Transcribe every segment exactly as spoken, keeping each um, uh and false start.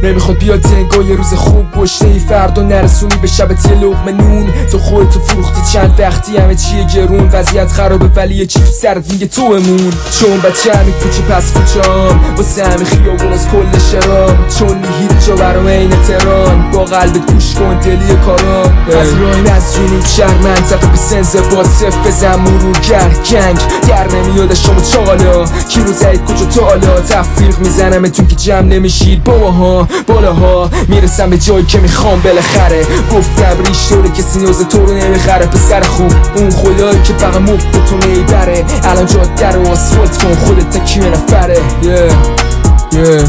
نمیخواد بیاد تنگا یه روز خوب گشته ای فردا نرسونی به شبت یه لقمه نون. تو خودتو فروختی چند وقتی همه چیه گرون، وضعیت خرابه ولی یه چی تو سرت میگه تو امون. چون بچه همین کوچه پس کوچام واسه همین خیابون از کل شرام، چون هیچ جا برام این تهران با قلبت گوش کن دلی کارام. از راین از جنوب شهر منطقه به سنز باد صف بزن مرور کرد کنگ در نمیاد شما چالا کی رو زید کجا تا حالا تفریق میزنمتون که جمع نمیشید باها بالاها میرسم به جایی که میخوام بالاخره. گفتم ریش داره کسی نیاز تو رو نمیخره پسر خوب اون خدایی که فقط مفتتو میبره. الان جاده رو آسفالت کن خودت تکیه نفره. yeah. yeah.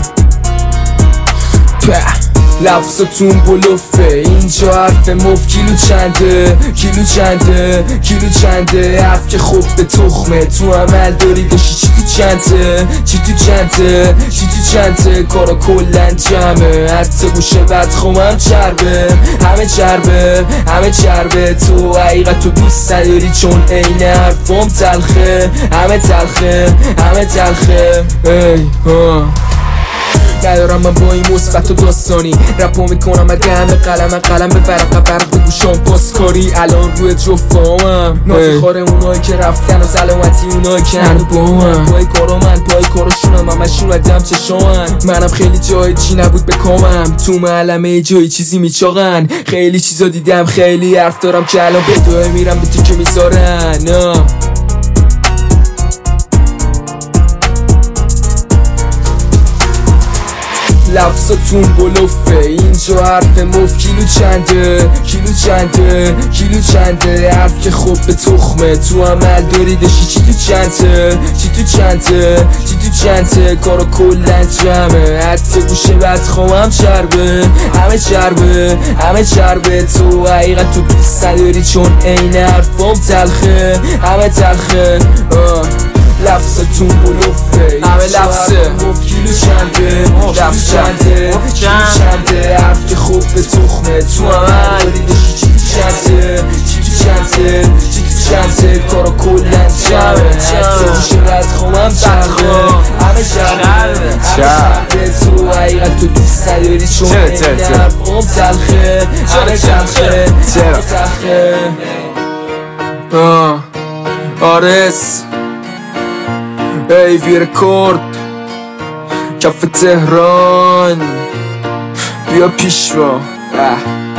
لفظاتون بلوفه اینجا حرف مف کیلو چنده کیلو چنده کیلو چنده حرف که خوب به تخمه تو عمل داری داشتی چی تو چنده چی تو چنده چی تو چنده کارا کلن جمعه حتی گوشه بدخومم چربه همه چربه همه چربه تو حقیقت تو دوست نداری چون این حرفام تلخه همه تلخه همه تلخه ای ها ندارم من با این مثبت و داستانی رپو میکنم مدهم قلم قلم به ورق برق به گوشام پاسکاری. الان روی جفامم نازی خاره اونایی که رفتن و سلامتی اونایی که هنو با هم پای کارا من پای کاراشونم همشون ردم چشامن. منم خیلی جای چی نبود به کامم تو معلمه جایی چیزی میچاقن. خیلی چیزا دیدم خیلی حرف دارم که الان به دوه میرم به تیکه میذارن. لفظاتون بلوفه اینجا حرف مف کیلو چنده کیلو چنده کیلو چنده حرف که خوب به تخمه تو عمل داری داشتی چی تو چنده چی تو چنده چی تو چنده کارا کلن جمعه حتی گوشه بدخوامم چربه همه چربه همه چربه تو حقیقت تو دوست نداری چون این حرفام تلخه همه تلخه. آه. لفظتون بلوفه همه لفظه کیلو چنده لفظ چنده کیلو چنده حرف که خوب به تخمه تو عمل داری داشتی چی تو چنده چی تو چنده چی تو چنده کارا کلن جمعه حتی گوشه بدخوامم چربه همه چربه همه چربه تو حقیقت تو دوست نداری چون این حرفام تلخه همه تلخه همه تلخه. آرس ایوی رکورد کف تهران بیا پیش با